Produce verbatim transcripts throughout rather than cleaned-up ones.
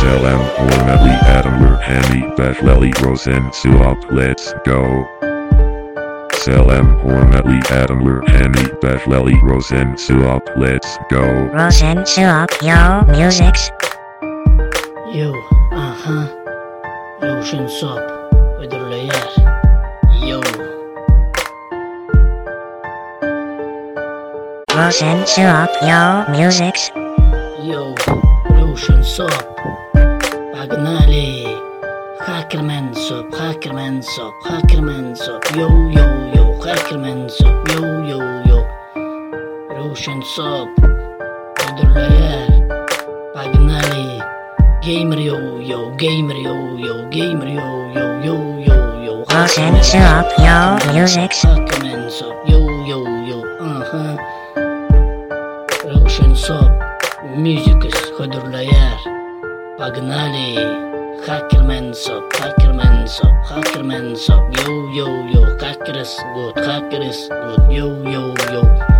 Selam hormatli adamlar hani başlali rosen suap let's go. Selam hormatli adamlar hani başlali rosen suap let's go. Rosen Suop, yo, musics. Yo, aha. Roshan Suop, ödürleyer. Yo. Rosen Suop, yo, musics. Yo, Roshan Suop. Pagnali. Hackerman Suop, Hackerman Suop, Hackerman Suop. Yo, yo, yo, Hackerman Suop. Yo, yo, yo. Roshan Suop. Ödürleyer. Pagnali. Gamer yo, yo, gamer yo, yo, gamer yo, yo, yo, yo, yo. Rosen Suop, yo, musics. Hackerman Suop. Yo, yo, yo, aha. Roshan Suop. Müzikus ödürleyer. Pagnali. Hackerman Suop, Hackerman Suop, Hackerman Suop. Yo, yo, yo, hacker is good, hacker is good. Yo, yo, yo.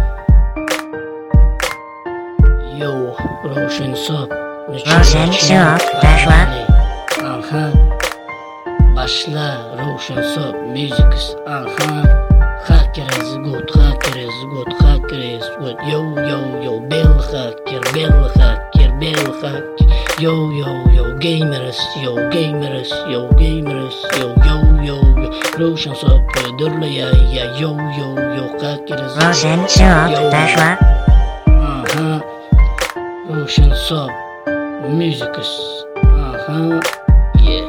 Yo, Roshan Suop. Rosen Suop, başla. Aha. Başla, Roshan Suop, müzikus. Aha. Hacker is good, hacker is good, hacker is good. Yo, yo, yo, bell hacker, bell hacker, bell hacker. Yo, yo, yo, gamers, yo, gamers, yo, gamers, yo, yo, yo, yo. Roshan Suop, ödürleyer, ya, yo, yo, yo, hacker is good. Rosen Suop, başla. Aha. Roshan Suop, müzikus. Aha. Yeah.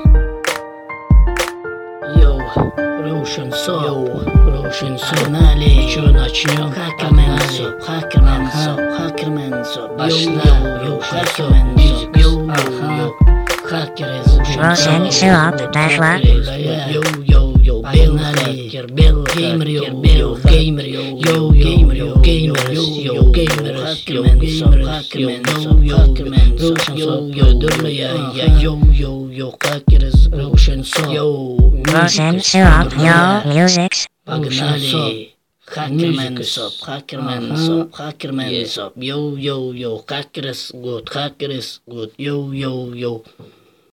Yo, Roshan Suop. Yo, Roshan Suop. Nali, şu начнем. Hackerman Suop, Hackerman Suop, Hackerman Suop. Başla, yo, Hackerman Suop. Yo, yo, yo. Hacker is good. Rosen Suop, başla. Yo, yo, yo, bell hacker, bell gamer yo, bell gamer yo, yo, gamer yo, gamers yo, gamers yo, gamers yo, yo, yo, Roshan Suop, yo, durmaya ya, yo, yo, yo, hacker is Roshan Suop, yo, Rosen Suop, yo, musics. Pagnali. Hackerman Suop, Hackerman Suop, Hackerman Suop, yo, yo, yo, hacker is good, hacker is good, yo, yo, yo.